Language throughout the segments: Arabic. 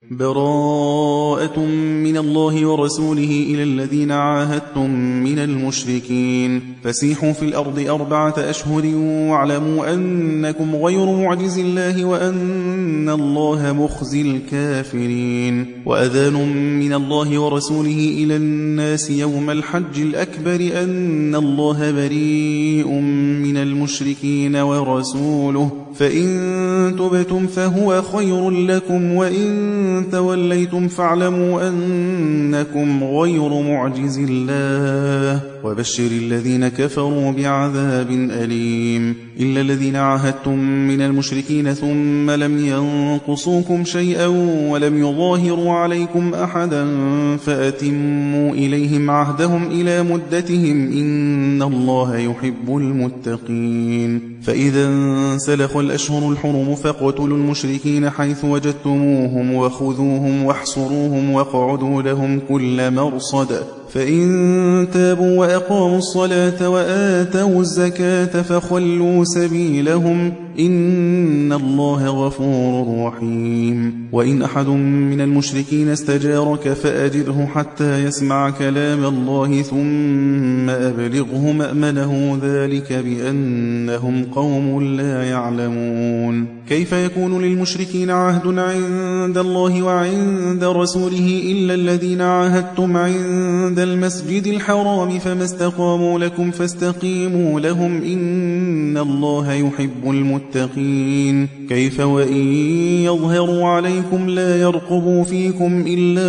براءة من الله ورسوله إلى الذين عاهدتم من المشركين فسيحوا في الأرض 4 أشهر واعلموا أنكم غير معجز الله وأن الله مخزي الكافرين وأذان من الله ورسوله إلى الناس يوم الحج الأكبر أن الله بريء من المشركين ورسوله فإن تبتم فهو خير لكم وإن توليتم فاعلموا أنكم غير معجز الله وبشر الذين كفروا بعذاب أليم إلا الذين عاهدتم من المشركين ثم لم ينقصوكم شيئا ولم يظاهروا عليكم أحدا فأتموا إليهم عهدهم إلى مدتهم إن الله يحب المتقين فإذا انسلخ الأشهر الحرم فاقتلوا المشركين حيث وجدتموهم وخذوهم واحصروهم واقعدوا لهم كل مرصد فإن تابوا وأقاموا الصلاة وآتوا الزكاة فخلوا سبيلهم إن الله غفور رحيم وإن أحد من المشركين استجارك فأجره حتى يسمع كلام الله ثم أبلغه مأمنه ذلك بأنهم قوم لا يعلمون كيف يكون للمشركين عهد عند الله وعند رسوله إلا الذين عاهدتم عند المسجد الحرام فما استقاموا لكم فاستقيموا لهم إن الله يحب المتقين كيف وإن يظهروا عليكم لا يرقبوا فيكم إلا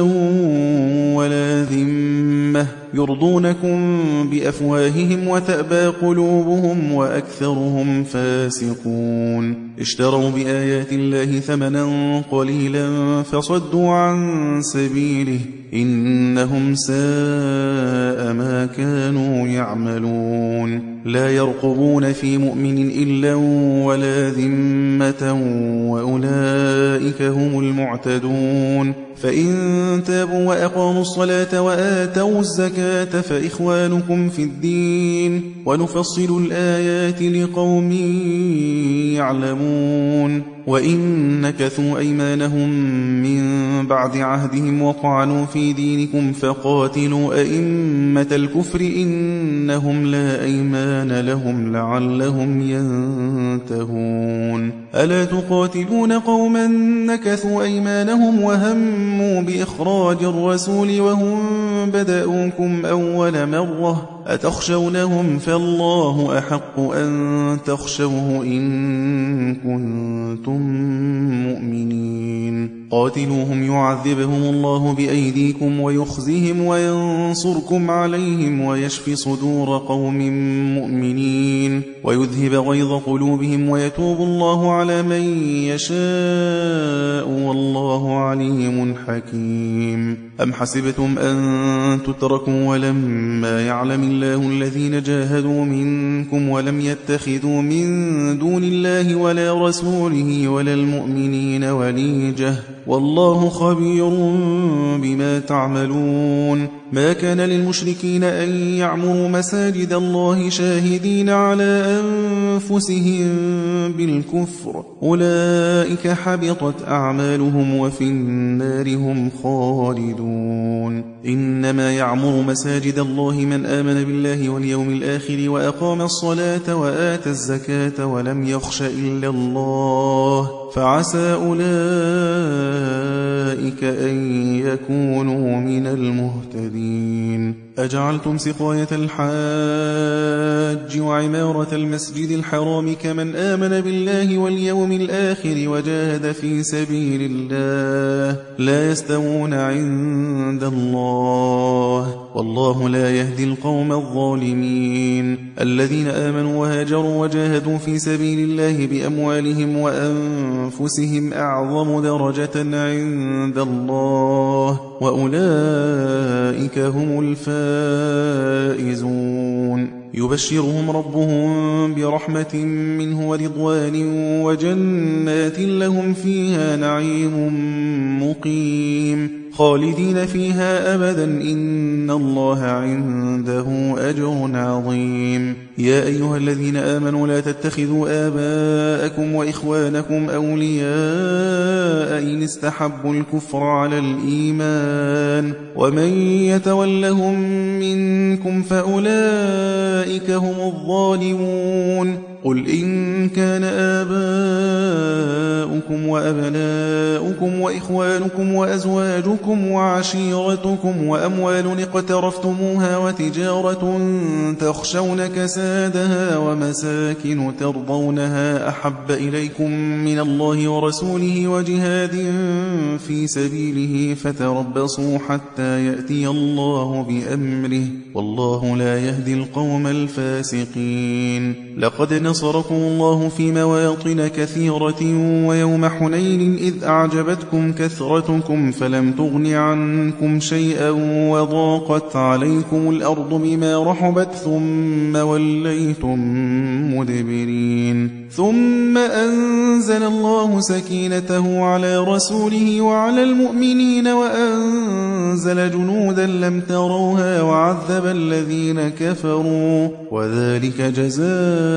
ولا ذمة يرضونكم بأفواههم وتأبى قلوبهم وأكثرهم فاسقون اشتروا بآيات الله ثمنا قليلا فصدوا عن سبيله إنهم ساء ما كانوا يعملون لا يرقبون في مؤمن إلا ولا ذمة وأولئك هم المعتدون فإن تابوا وأقاموا الصلاة وآتوا الزكاة فإخوانكم في الدين ونفصل الآيات لقوم يعلمون وإن نكثوا أيمانهم من بعد عهدهم وطعنوا في دينكم فقاتلوا أئمة الكفر إنهم لا أيمان لهم لعلهم ينتهون ألا تقاتلون قوما نكثوا أيمانهم وهموا بإخراج الرسول وهم بدأوكم أول مرة أتخشونهم فالله أحق أن تخشوه إن كنتم مؤمنين قاتلوهم يعذبهم الله بأيديكم ويخزهم وينصركم عليهم ويشفي صدور قوم مؤمنين ويذهب غيظ قلوبهم ويتوب الله على من يشاء والله عليم حكيم أم حسبتم أن تتركوا ولما يعلم الله الذين جاهدوا منكم ولم يتخذوا من دون الله ولا رسوله ولا المؤمنين وليجة والله خبير بما تعملون ما كان للمشركين أن يعمروا مساجد الله شاهدين على أنفسهم بالكفر أولئك حبطت أعمالهم وفي النار هم خالدون إنما يعمر مساجد الله من آمن بالله واليوم الآخر وأقام الصلاة وآتى الزكاة ولم يخش إلا الله فعسى أولئك أن يكونوا من المهتدين أجعلتم سقاية الحاج وعمارة المسجد الحرام كمن آمن بالله واليوم الآخر وجاهد في سبيل الله لا يستوون عند الله والله لا يهدي القوم الظالمين الذين آمنوا وهاجروا وجاهدوا في سبيل الله بأموالهم وأنفسهم أعظم درجة عند الله وأولئك هم الفائزون يبشرهم ربهم برحمة منه ورضوان وجنات لهم فيها نعيم مقيم خالدين فيها أبدا إن الله عنده أجر عظيم يا أيها الذين آمنوا لا تتخذوا آباءكم وإخوانكم أولياء إن استحبوا الكفر على الإيمان ومن يتولهم منكم فأولئك هم الظالمون قل إن كان آباؤكم وأبناؤكم وإخوانكم وأزواجكم وعشيرتكم وأموال اقترفتموها وتجارة تخشون كسادها ومساكن ترضونها أحب إليكم من الله ورسوله وجهاد في سبيله فتربصوا حتى يأتي الله بأمره والله لا يهدي القوم الفاسقين لقد نصركم الله في مواطن كثيرة ويوم حنين إذ أعجبتكم كثرتكم فلم تغن عنكم شيئا وضاقت عليكم الأرض بما رحبت ثم وليتم مدبرين ثم أنزل الله سكينته على رسوله وعلى المؤمنين وأنزل جنودا لم تروها وعذب الذين كفروا وذلك جزاء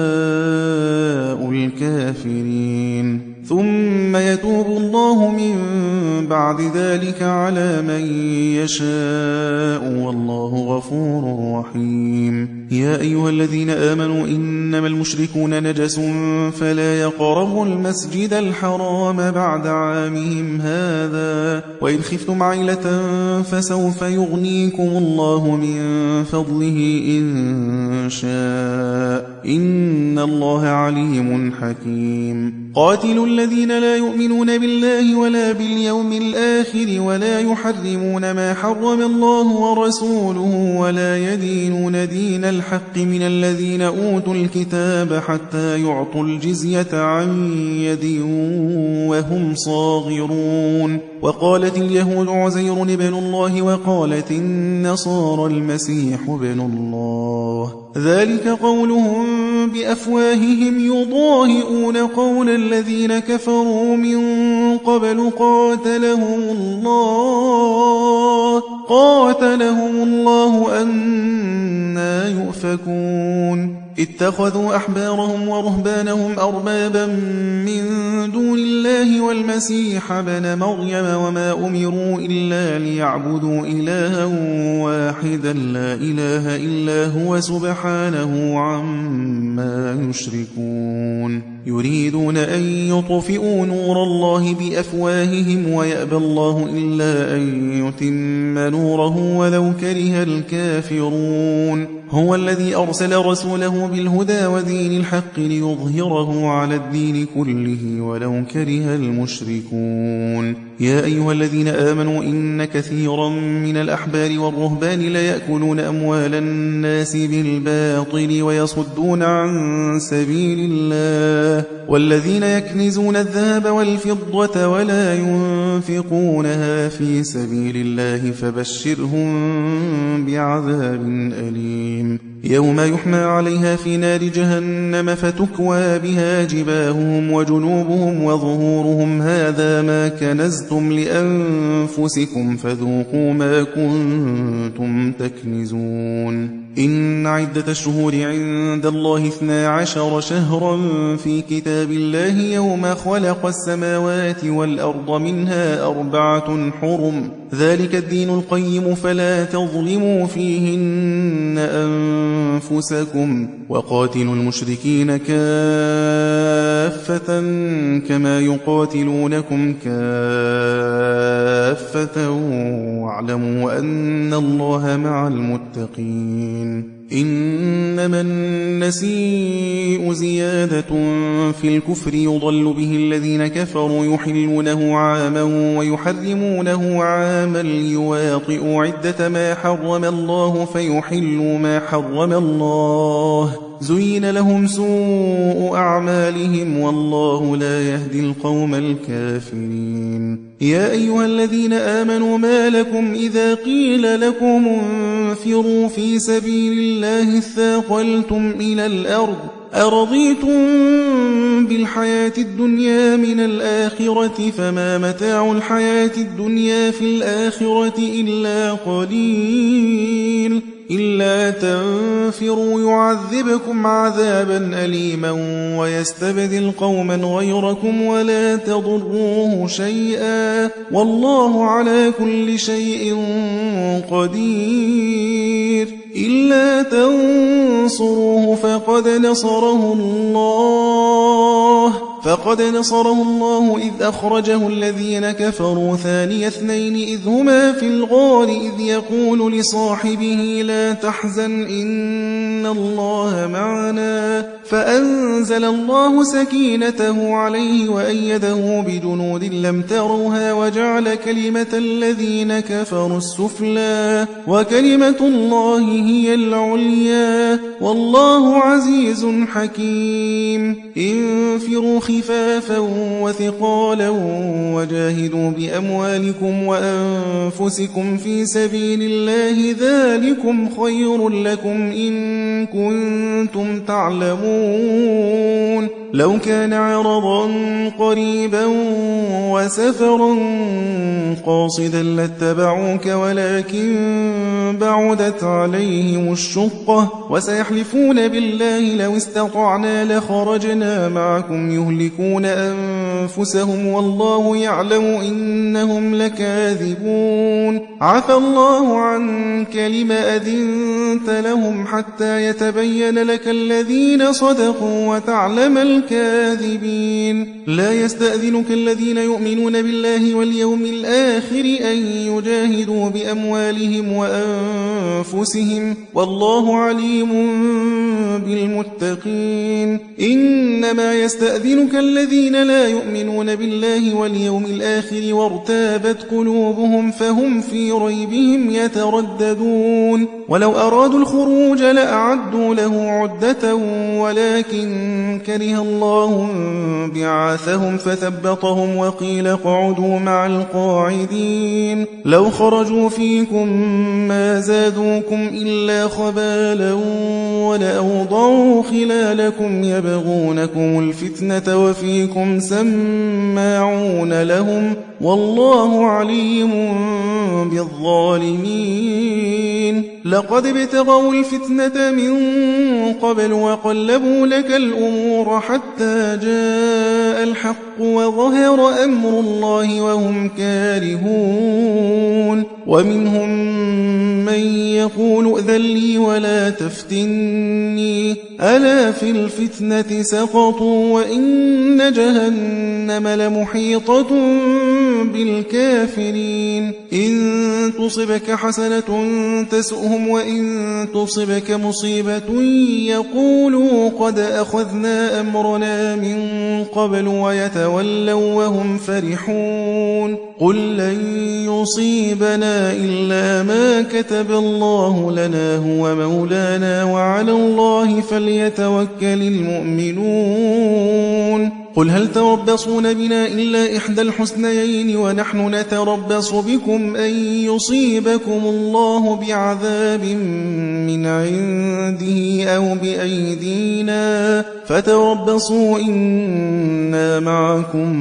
الكافرين ثم يتوب الله من بعد ذلك على من يشاء والله غفور رحيم يا أيها الذين آمنوا إنما المشركون نجس فلا يقربوا المسجد الحرام بعد عامهم هذا وإن خفتم عيلة فسوف يغنيكم الله من فضله إن شاء إن الله عليم حكيم قاتلوا الذين لا يؤمنون بالله ولا باليوم الآخر ولا يحرمون ما حرم الله ورسوله ولا يدينون دين الحق من الذين أوتوا الكتاب حتى يعطوا الجزية عن يد وهم صاغرون وقالت اليهود عزير ابن الله وقالت النصارى المسيح ابن الله ذلك قولهم بأفواههم يضاهئون قول الذين كفروا من قبل قاتلهم الله أنى يؤفكون اتخذوا أحبارهم ورهبانهم أربابا من دون الله والمسيح ابن مريم وما أمروا إلا ليعبدوا إلها واحدا لا إله إلا هو سبحانه عما يشركون يريدون أن يطفئوا نور الله بأفواههم ويأبى الله إلا أن يتم نوره ولو كره الكافرون هو الذي أرسل رسوله بالهدى ودين الحق ليظهره على الدين كله ولو كره المشركون يا أيها الذين آمنوا إن كثيرا من الأحبار والرهبان ليأكلون أموال الناس بالباطل ويصدون عن سبيل الله والذين يكنزون الذهب والفضة ولا ينفقونها في سبيل الله فبشرهم بعذاب أليم يوم يحمى عليها في نار جهنم فتكوى بها جباههم وجنوبهم وظهورهم هذا ما كنزتم لأنفسكم فذوقوا ما كنتم تكنزون إن عدة الشهور عند الله 12 شهرا في كتاب الله يوم خلق السماوات والأرض منها 4 حرم ذلك الدين القيم فلا تظلموا فيهن أنفسكم وقاتلوا المشركين كافة كما يقاتلونكم كافة واعلموا أن الله مع المتقين إنما النسيء زيادة في الكفر يضل به الذين كفروا يحلونه عاما ويحرمونه عاما ليواطئوا عدة ما حرم الله فيحلوا ما حرم الله زين لهم سوء أعمالهم والله لا يهدي القوم الكافرين يا أيها الذين آمنوا ما لكم إذا قيل لكم انفروا في سبيل الله اثاقلتم إلى الأرض أرضيتم بالحياة الدنيا من الآخرة فما متاع الحياة الدنيا في الآخرة إلا قليل إلا تنفروا يعذبكم عذابا أليما ويستبدل قوما غيركم ولا تضروه شيئا والله على كل شيء قدير إلا تنصروه فقد نصره الله إذ أخرجه الذين كفروا ثاني اثنين إذ هما في الغار إذ يقول لصاحبه لا تحزن إن الله معنا فأنزل الله سكينته عليه وأيده بجنود لم تروها وجعل كلمة الذين كفروا السفلى وكلمة الله هي العليا والله عزيز حكيم انفروا خفافا وثقالا وجاهدوا بأموالكم وأنفسكم في سبيل الله ذلكم خير لكم إن كنتم تعلمون لو كان عرضا قريبا وسفرا قاصدا لاتبعوك ولكن بعدت عليهم الشقة وسيحلفون بالله لو استطعنا لخرجنا معكم يهلكون أنفسهم والله يعلم إنهم لكاذبون عفى الله عنك لم أذنت لهم حتى يتبين لك الذين صدقوا وتعلم الكاذبين لا يستأذنك الذين يؤمنون بالله واليوم الآخر أن يجاهدوا بأموالهم وأنفسهم والله عليم بالمتقين إنما يستأذنك الذين لا يؤمنون بالله واليوم الآخر وارتابت قلوبهم فهم في ريبهم يترددون ولو أرادوا الخروج لأعدوا له عدة ولكن كره الله بعاثهم فثبطهم وقيل اقعدوا مع القاعدين لو خرجوا فيكم ما زادوكم إلا خبالا ولأوضعوا خلالكم يبغونكم الفتنة وفيكم سماعون لهم والله عليم بالظالمين لقد ابتغوا الفتنة من قبل وقلبوا لك الأمور حتى جاء الحق وظهر أمر الله وهم كارهون ومنهم من يقول ائذن لي ولا تفتني ألا في الفتنة سقطوا وإن جهنم لمحيطة بالكافرين إن تصبك حسنة تسؤهم وإن تصبك مصيبة يقولوا قد أخذنا أمرنا من قبل ويتولوا وهم فرحون قل لن يصيبنا إلا ما كتب الله لنا هو مولانا وعلى الله فليتوكل المؤمنون قل هل تربصون بنا إلا إحدى الحسنيين ونحن نتربص بكم أن يصيبكم الله بعذاب من عنده أو بأيدينا فتربصوا إنا معكم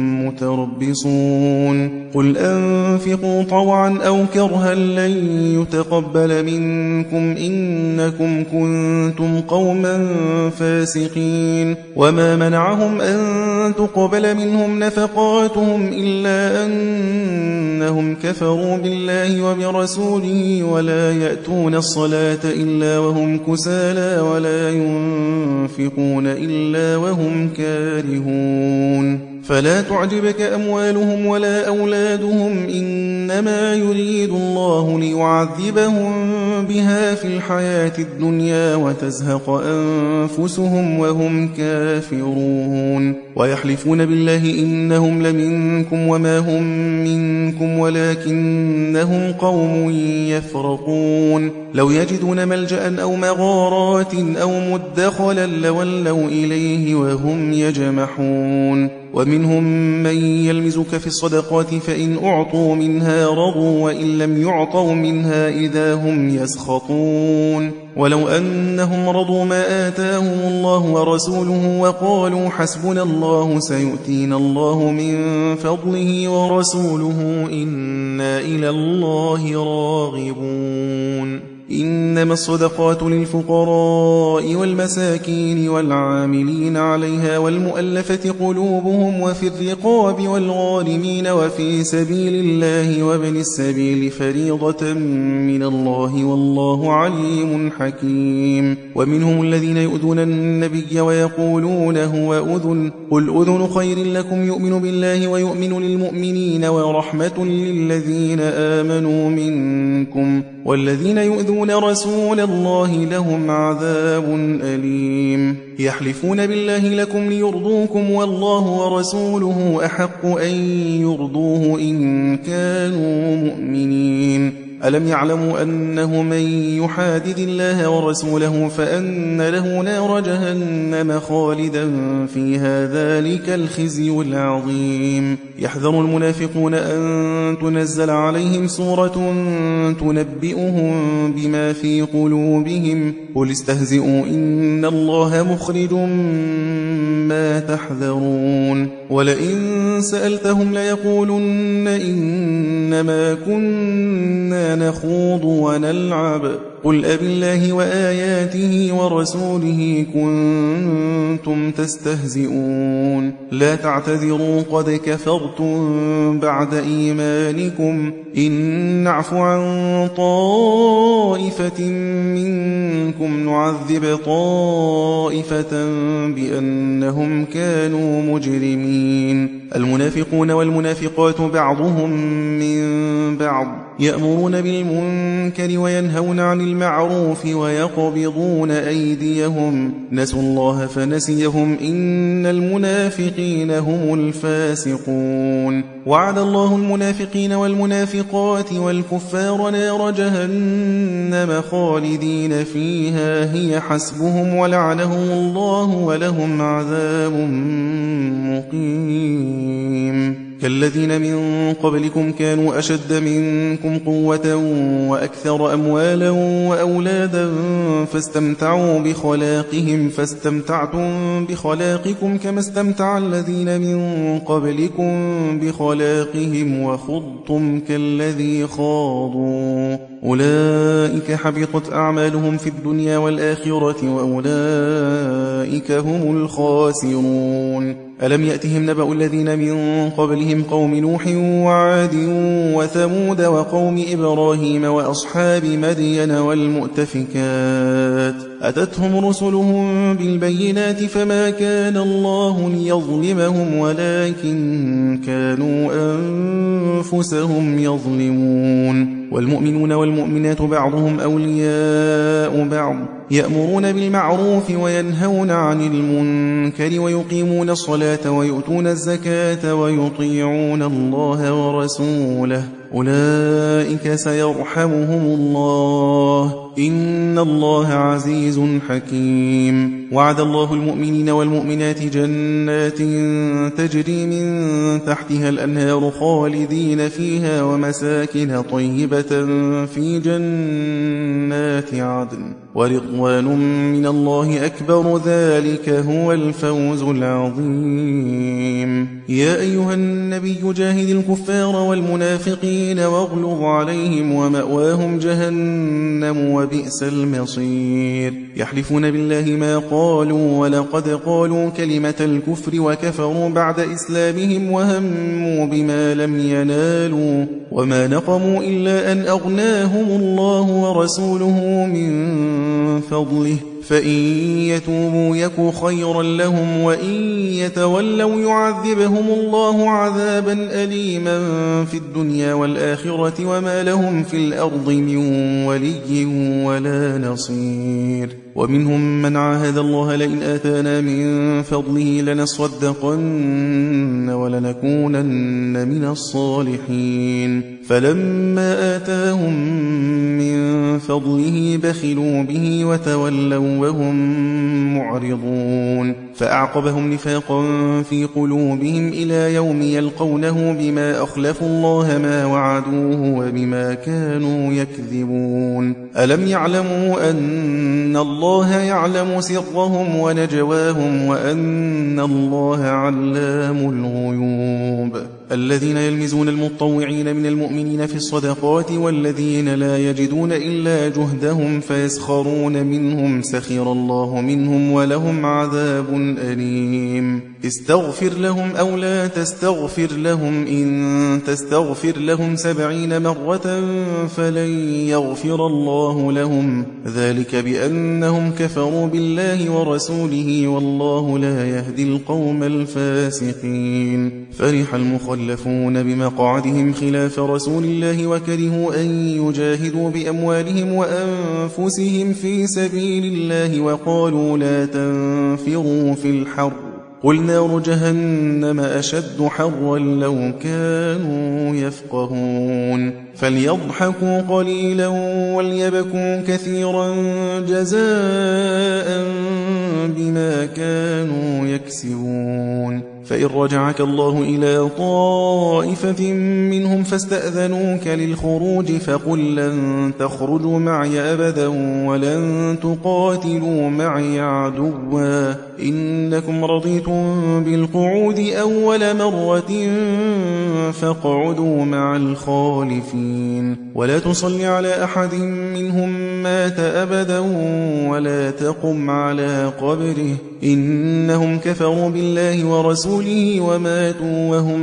متربصون قل أنفقوا طوعا أو كرها لن يتقبل منكم إنكم كنتم قوما فاسقين وما منعهم أن تقبل منهم نفقاتهم إلا أنهم كفروا بالله وبرسوله ولا يأتون الصلاة إلا وهم كسالى ولا ينفقون إلا وهم كارهون فلا تعجبك أموالهم ولا أولادهم إنما يريد الله ليعذبهم بها في الحياة الدنيا وتزهق أنفسهم وهم كافرون ويحلفون بالله إنهم لمنكم وما هم منكم ولكنهم قوم يفرقون لو يجدون ملجأ أو مغارات أو مدخلا لولوا إليه وهم يجمحون ومنهم من يلمزك في الصدقات فإن أعطوا منها رضوا وإن لم يعطوا منها إذا هم يسخطون ولو أنهم رضوا ما آتاهم الله ورسوله وقالوا حسبنا الله سيؤتينا الله من فضله ورسوله إنا إلى الله راغبون إنما الصدقات للفقراء والمساكين والعاملين عليها والمؤلفة قلوبهم وفي الرقاب والغارمين وفي سبيل الله وابن السبيل فريضة من الله والله عليم حكيم ومنهم الذين يؤذون النبي ويقولون هو أذن قل أذن خير لكم يؤمن بالله ويؤمن للمؤمنين ورحمة للذين آمنوا منكم والذين يؤذون رسول الله لهم عذاب أليم يحلفون بالله لكم ليرضوكم والله ورسوله أحق أن يرضوه إن كانوا مؤمنين ألم يعلموا أنه من يحادد الله ورسوله فأن له نار جهنم خالدا فيها ذلك الخزي العظيم يحذر المنافقون أن تنزل عليهم سورة تنبئهم بما في قلوبهم قل استهزئوا إن الله مخرج ما تحذرون ولئن سألتهم ليقولن إنما كنا نخوض ونلعب قل أبالله وآياته ورسوله كنتم تستهزئون لا تعتذروا قد كفرتم بعد إيمانكم إن نعف عن طائفة منكم نعذب طائفة بأنهم كانوا مجرمين المنافقون والمنافقات بعضهم من بعض يأمرون بالمنكر وينهون عن المعروف ويقبضون أيديهم نسوا الله فنسيهم إن المنافقين هم الفاسقون وعد الله المنافقين والمنافقات والكفار نار جهنم خالدين فيها هي حسبهم ولعنهم الله ولهم عذاب مقيم كالذين من قبلكم كانوا أشد منكم قوة وأكثر أموالا وأولادا فاستمتعوا بخلاقهم فاستمتعتم بخلاقكم كما استمتع الذين من قبلكم بخلاقهم وخضتم كالذي خاضوا أولئك حبطت أعمالهم في الدنيا والآخرة وأولئك هم الخاسرون ألم يأتهم نبأ الذين من قبلهم قوم نوح وعاد وثمود وقوم إبراهيم وأصحاب مدين والمؤتفكات أتتهم رسلهم بالبينات فما كان الله ليظلمهم ولكن كانوا أنفسهم يظلمون والمؤمنون والمؤمنات بعضهم أولياء بعض يأمرون بالمعروف وينهون عن المنكر ويقيمون الصلاة ويؤتون الزكاة ويطيعون الله ورسوله أولئك سيرحمهم الله إن الله عزيز حكيم وعد الله المؤمنين والمؤمنات جنات تجري من تحتها الأنهار خالدين فيها ومساكن طيبة في جنات عدن ورضوان من الله أكبر ذلك هو الفوز العظيم يا أيها النبي جاهد الكفار والمنافقين واغلظ عليهم ومأواهم جهنم وبئس المصير يحلفون بالله ما قالوا ولقد قالوا كلمة الكفر وكفروا بعد إسلامهم وهموا بما لم ينالوا وما نقموا إلا أن أغناهم الله ورسوله من فضله فإن يتوبوا يك خيرا لهم وإن يتولوا يعذبهم الله عذابا أليما في الدنيا والآخرة وما لهم في الأرض من ولي ولا نصير ومنهم من عاهد الله لئن آتانا من فضله لنصدقن ولنكونن من الصالحين فلما آتاهم من فضله بخلوا به وتولوا وهم معرضون فأعقبهم نفاقا في قلوبهم إلى يوم يلقونه بما أخلفوا الله ما وعدوه وبما كانوا يكذبون. ألم يعلموا أن الله يعلم سرهم ونجواهم وأن الله علام الغيوب. الذين يلمزون المطوعين من المؤمنين في الصدقات والذين لا يجدون إلا جهدهم فيسخرون منهم سخر الله منهم ولهم عذاب أليم. استغفر لهم أو لا تستغفر لهم إن تستغفر لهم 70 مرة فلن يغفر الله لهم ذلك بأنهم كفروا بالله ورسوله والله لا يهدي القوم الفاسقين. فرح المخلفون بمقعدهم خلاف رسول الله وكرهوا أن يجاهدوا بأموالهم وأنفسهم في سبيل الله وقالوا لا تنفروا في الحر قل نار جهنم أشد حرا لو كانوا يفقهون. فليضحكوا قليلا وليبكوا كثيرا جزاء بما كانوا يكسبون. فإن رجعك الله إلى طائفة منهم فاستأذنوك للخروج فقل لن تخرجوا معي أبدا ولن تقاتلوا معي عدوا إنكم رضيتم بالقعود أول مرة فاقعدوا مع الخالفين. ولا تصل على أحد منهم مات أبدا ولا تقم على قبره إنهم كفروا بالله ورسوله وماتوا وهم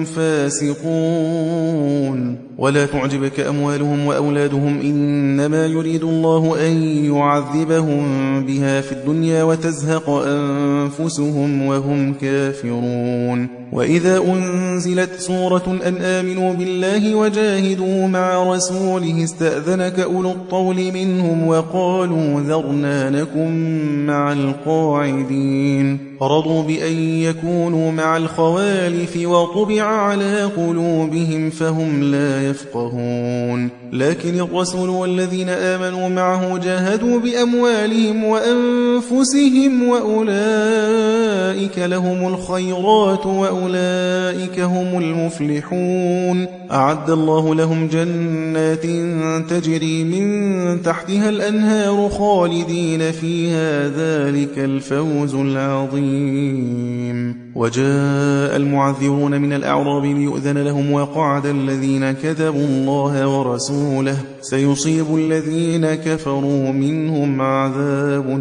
فاسقون. ولا تعجبك أموالهم وأولادهم إنما يريد الله أن يعذبهم بها في الدنيا وتزهق أنفسهم وهم كافرون. وإذا أنزلت سورة أن آمنوا بالله وجاهدوا مع رسوله استأذنك أولو الطول منهم وقالوا ذرنا نكن مع القاعدين رضوا بأن يكونوا مع الخوالف وطبع على قلوبهم فهم لا يفقهون. لكن الرسول والذين آمنوا معه جاهدوا بأموالهم وأنفسهم وأولئك لهم الخيرات وأولئك هم المفلحون. أعد الله لهم جنات تجري من تحتها الأنهار خالدين فيها ذلك الفوز العظيم. وجاء المعذرون من الأعراب ليؤذن لهم وقعد الذين كذبوا الله ورسوله سيصيب الذين كفروا منهم عذاب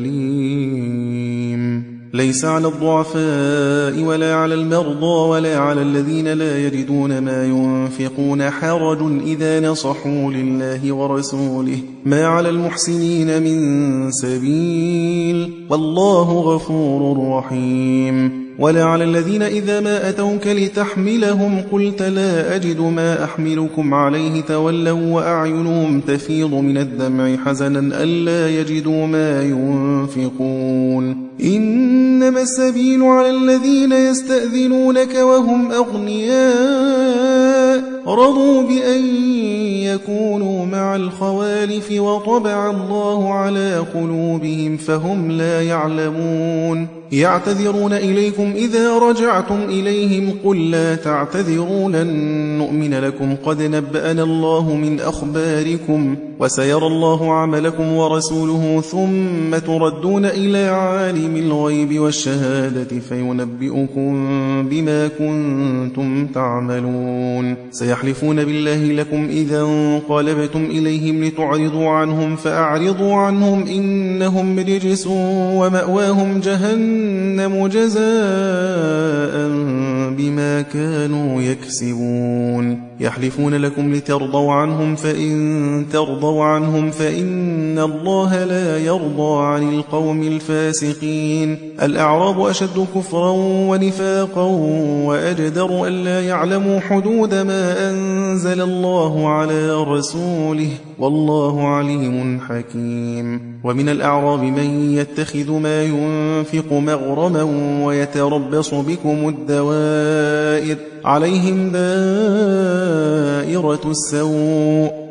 أليم. ليس على الضعفاء ولا على المرضى ولا على الذين لا يجدون ما ينفقون حرج إذا نصحوا لله ورسوله ما على المحسنين من سبيل والله غفور رحيم. ولا على الذين إذا ما أتوك لتحملهم قلت لا أجد ما أحملكم عليه تولوا وأعينهم تفيض من الدمع حزنا ألا يجدوا ما ينفقون. إنما السبيل على الذين يستأذنونك وهم أغنياء رضوا بأن يكونوا مع الخوالف وطبع الله على قلوبهم فهم لا يعلمون. يعتذرون إليكم إذا رجعتم إليهم قل لا تعتذروا لن نؤمن لكم قد نبأنا الله من أخباركم وسيرى الله عملكم ورسوله ثم تردون إلى عالم الغيب والشهادة فينبئكم بما كنتم تعملون. سيحلفون بالله لكم إذا انقلبتم إليهم لتعرضوا عنهم فأعرضوا عنهم إنهم رجس ومأواهم جهنم جزاء بما كانوا يكسبون. يحلفون لكم لترضوا عنهم فإن ترضوا عنهم فإن الله لا يرضى عن القوم الفاسقين. الأعراب أشد كفرا ونفاقا وأجدر ألا يعلموا حدود ما أنزل الله على رسوله والله عليم حكيم. ومن الأعراب من يتخذ ما ينفق مغرما ويتربص بكم الدوائر عليهم دائرة السوء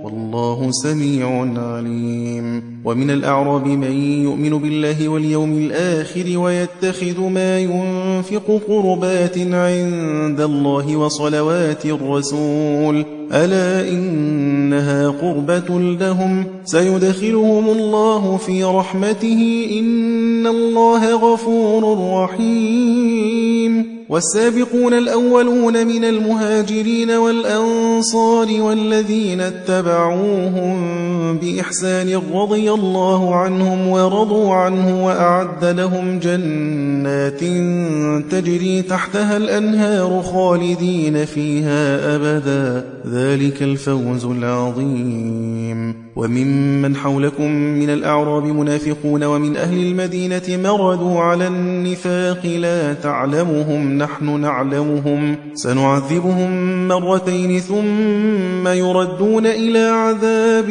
والله سميع عليم. ومن الأعراب من يؤمن بالله واليوم الآخر ويتخذ ما ينفق قربات عند الله وصلوات الرسول ألا إنها قربة لهم سيدخلهم الله في رحمته إن الله غفور رحيم. والسابقون الأولون من المهاجرين والأنصار والذين اتبعوهم بإحسان رضي الله عنهم ورضوا عنه وأعد لهم جنات تجري تحتها الأنهار خالدين فيها أبدا ذلك الفوز العظيم. وممن حولكم من الأعراب منافقون ومن أهل المدينة مردوا على النفاق لا تعلمهم نحن نعلمهم سنعذبهم مرتين ثم يردون إلى عذاب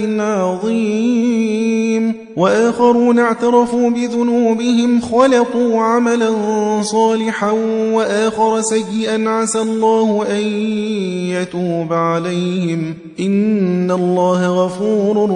عظيم. وآخرون اعترفوا بذنوبهم خلطوا عملا صالحا وآخر سيئا عسى الله أن يتوب عليهم إن الله غفور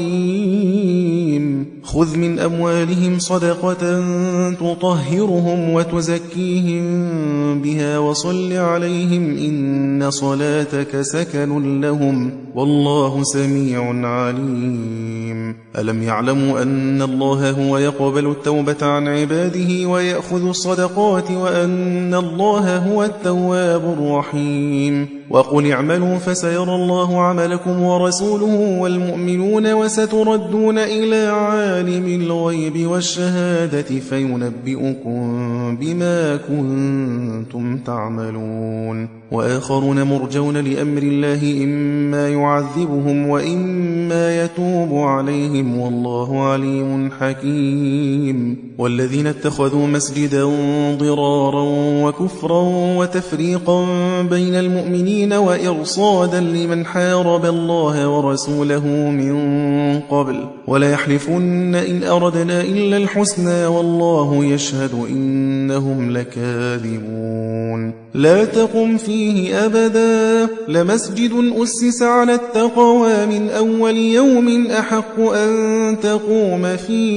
رحيم. خذ من أموالهم صدقة تطهرهم وتزكيهم بها وصل عليهم إن صلاتك سكن لهم والله سميع عليم. ألم يعلموا أن الله هو يقبل التوبة عن عباده ويأخذ الصدقات وأن الله هو التواب الرحيم. وقل اعملوا فسيرى الله عملكم ورسوله والمؤمنون وستردون إلى عالم الغيب والشهادة فينبئكم بما كنتم تعملون. وآخرون مرجون لأمر الله إما يعذبهم وإما يتوب عليهم والله عليم حكيم. والذين اتخذوا مسجدا ضرارا وكفرا وتفريقا بين المؤمنين وإرصادا لمن حارب الله ورسوله من قبل ولا يحلفن إن أردنا إلا الحسنى والله يشهد إنهم لكاذبون. لا تقم فيه أبدا لمسجد أسس على التقوى من أول يوم أحق أن تقوم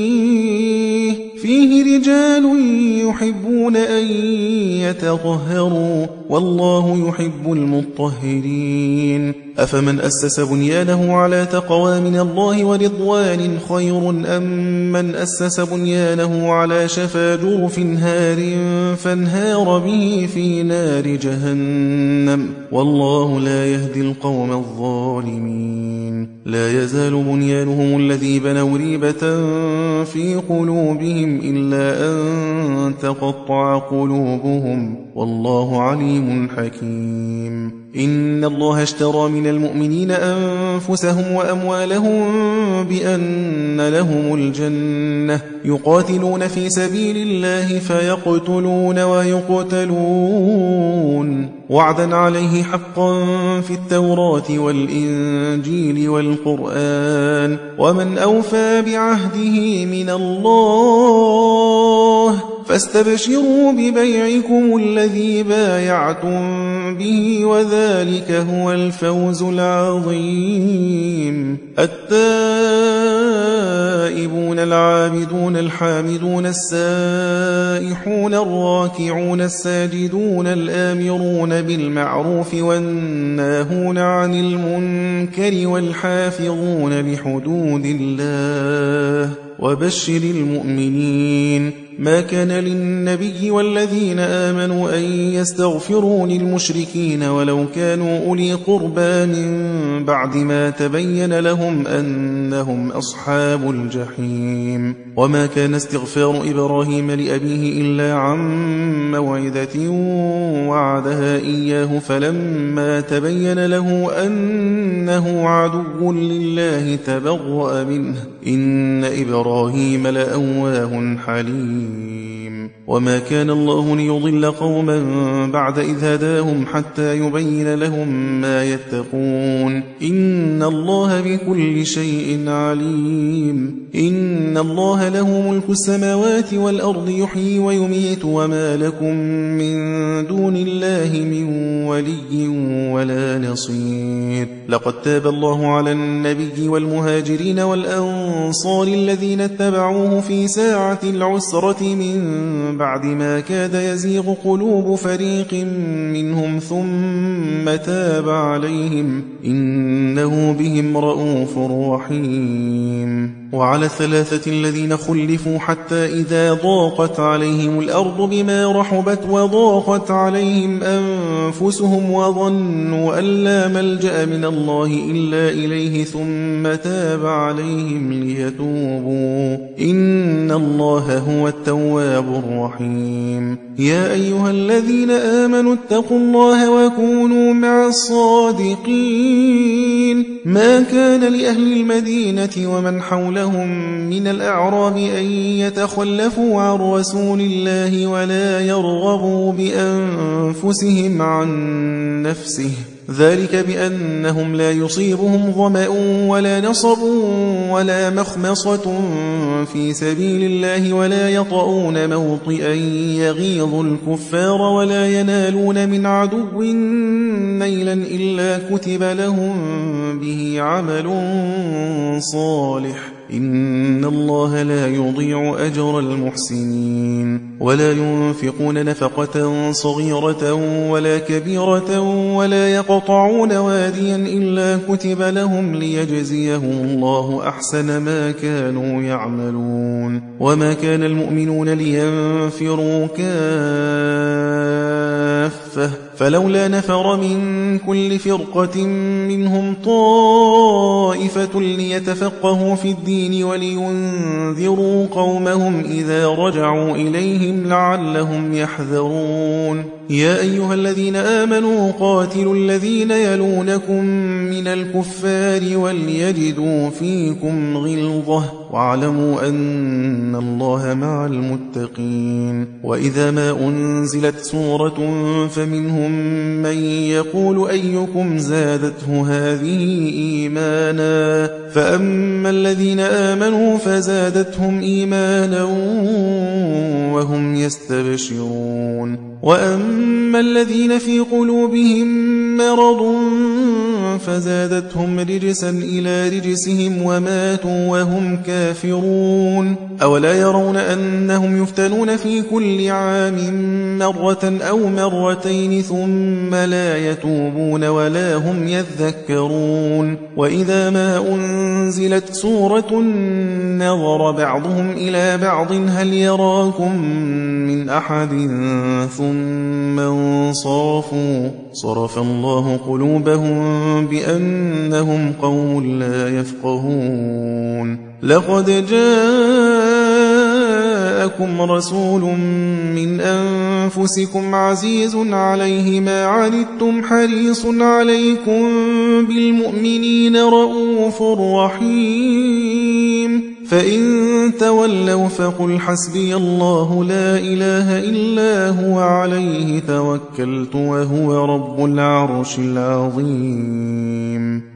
فيه رجال يحبون أن يتطهروا والله يحب المطهرين. أفمن أسس بنيانه على تقوى من الله ورضوان خير أم من أسس بنيانه على شفا جرف هار فانهار به في نار جهنم والله لا يهدي القوم الظالمين. لا يزال بنيانهم الذي بنوا ريبة في قلوبهم إلا أن تقطع قلوبهم والله عليم حكيم. إن الله اشترى من المؤمنين أنفسهم وأموالهم بأن لهم الجنة يقاتلون في سبيل الله فيقتلون ويقتلون وعدا عليه حقا في التوراة والإنجيل والقرآن ومن أوفى بعهده من الله فاستبشروا ببيعكم الذي بايعتم به وذلك هو الفوز العظيم. التائبون العابدون الحامدون السائحون الراكعون الساجدون الآمرون بالمعروف والناهون عن المنكر والحافظون لحدود الله وبشر المؤمنين. ما كان للنبي والذين آمنوا أن يستغفروا للمشركين ولو كانوا أولي قربى من بعد ما تبين لهم أنهم أصحاب الجحيم. وما كان استغفار إبراهيم لأبيه إلا عن موعدة وعدها إياه فلما تبين له أنه عدو لله تبرأ منه إن إبراهيم لأواه حليم. وما كان الله ليضل قوما بعد إذ هداهم حتى يبين لهم ما يتقون إن الله بكل شيء عليم إن الله له ملك السماوات والأرض يحيي ويميت وما لكم من دون الله من ولي ولا نصير لقد تاب الله على النبي والمهاجرين والأنصار الذين اتبعوه في ساعة العسرة من بعد ما كاد يزيغ قلوب فريق منهم ثم تاب عليهم إنه بهم رؤوف رحيم وعلى الثلاثة الذين خلفوا حتى إذا ضاقت عليهم الأرض بما رحبت وضاقت عليهم أنفسهم وظنوا أن لا ملجأ من الله إلا إليه ثم تاب عليهم ليتوبوا إن الله هو التواب الرحيم يا أيها الذين آمنوا اتقوا الله وكونوا مع الصادقين ما كان لأهل المدينة ومن حولهم من الأعراب أن يتخلفوا عن رسول الله ولا يرغبوا بأنفسهم عن نفسه ذلك بأنهم لا يصيبهم ظمأ ولا نصب ولا مخمصة في سبيل الله ولا يطؤون موطئا يغيظ الكفار ولا ينالون من عدو نيلا إلا كتب لهم به عمل صالح إن الله لا يضيع أجر المحسنين ولا ينفقون نفقة صغيرة ولا كبيرة ولا يقطعون واديا إلا كتب لهم ليجزيهم الله أحسن ما كانوا يعملون وما كان المؤمنون لينفروا كافة فلولا نفر من كل فرقة منهم طائفة ليتفقهوا في الدين ولينذروا قومهم إذا رجعوا إليهم لعلهم يحذرون يا أيها الذين آمنوا قاتلوا الذين يلونكم من الكفار وليجدوا فيكم غلظة واعلموا أن الله مع المتقين وإذا ما أنزلت سورة فمنهم من يقول أيكم زادته هذه إيمانا فأما الذين آمنوا فزادتهم إيمانا وهم يستبشرون وأما الذين في قلوبهم مرض فزادتهم رجسا إلى رجسهم وماتوا وهم كافرون أولا يرون أنهم يفتنون في كل عام مرة أو مرتين ثم لا يتوبون ولا هم يذكرون وإذا ما أنزلت سورة نظر بعضهم إلى بعض هل يراكم من أحد ثم انصرفوا صرف الله قلوبهم بأنهم قوم لا يفقهون لقد جاءكم رسول من أنفسكم عزيز عليه ما عنتم حريص عليكم بالمؤمنين رؤوف رحيم فإن تولوا فقل حسبي الله لا إله إلا هو عليه توكلت وهو رب العرش العظيم